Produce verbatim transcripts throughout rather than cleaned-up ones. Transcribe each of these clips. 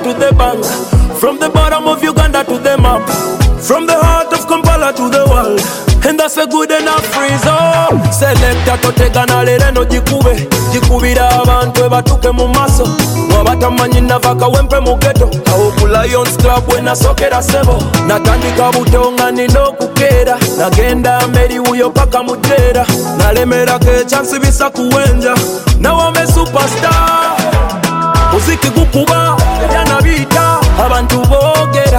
to the bank, from the bottom of Uganda to the map, from the heart of Kampala to the world. And that's a good enough result. Selecta totegana lere no jikube, jikubira abantu ebatuke mu maso. Wabatamanyi navaka wempe mu ghetto, awo ku Lions Club we nasokera sebo. Natandika buto nga nina okukeera, nagenda Meri wuyo paka mutera, nalemerako echansi bisa kuwenja. Now I'm a superstar. Muziki gukuba yanabita abantu boogera,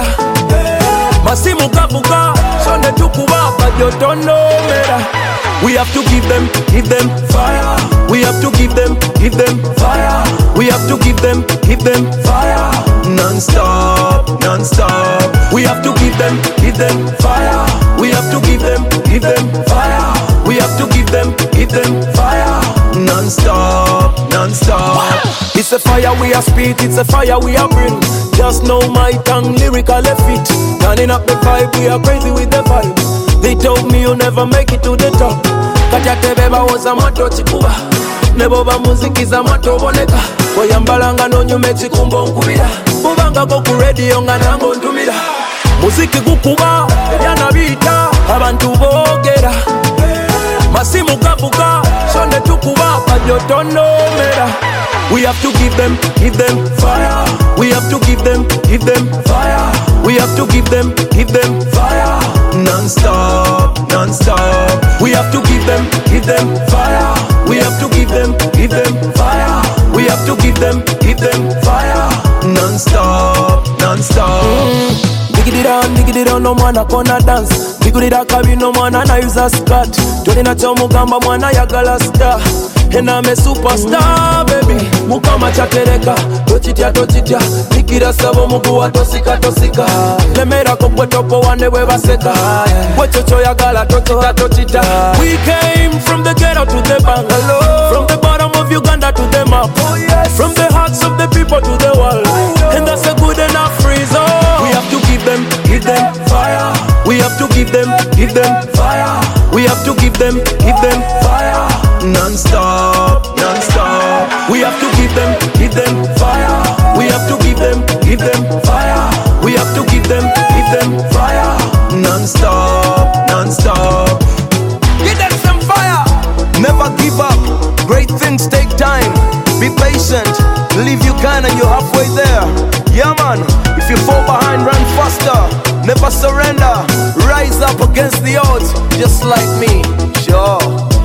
masimu gavuga sonde tukuba bajotonomera. We have to give them, give them fire. We have to give them, give them fire. We have to give them, give them fire. Non-stop, non-stop. We have to give them, give them fire. We have to give them, give them fire. We have to give them, give them fire. Non-stop, non-stop. It's a fire we are spit, it's a fire we are bring. Just know my tongue, lyrical fit. Turning up the vibe, we are crazy with the vibe. They told me you'll never make it to the top. Kati beba woza moto chikuba, neboba muziki za moto boneka. Oyambalanga nonyume chikumbo nkubira, bubanga go ku radio nga nango ntumira. Muziki gukuba yanabita abantu boogera, masimu gavuga sonde tukuba bajotonomera. We have to give them, give them fire. We have to give them, give them fire. We have to give them, give them fire. Non-stop, non-stop. We have to give them, give them fire. We have to give them, give them fire. We have to give them, give them fire. Non-stop, non-stop. Mm. Diggy down, diggy down, no mwana kona dance. Diggy kabi no mwana na use skirt. Tony na chomu gamba mwana yagala star. And I'm a superstar, baby. Mukama chatereka, tochitya tochitya. Nikira sabo muguwa tosika tosika. Lemera kokwe topo wane we baseka. Wechocho yagala tochita tochita. We came from the ghetto to the bank, from the bottom of Uganda to the map, from the hearts of the people to the world. And that's a good enough result. We have to give them, give them fire. We have to give them, give them fire. We have to give them, give them fire. Non-stop, non-stop. We have to give them, give them fire. We have to give them, give them fire. We have to give them, give them fire. Non-stop, non-stop. Give them some fire. Never give up. Great things take time. Be patient. Leave Uganda, you're halfway there. Yeah, man. If you fall behind, run faster. Never surrender. Rise up against the odds, just like me. Sure.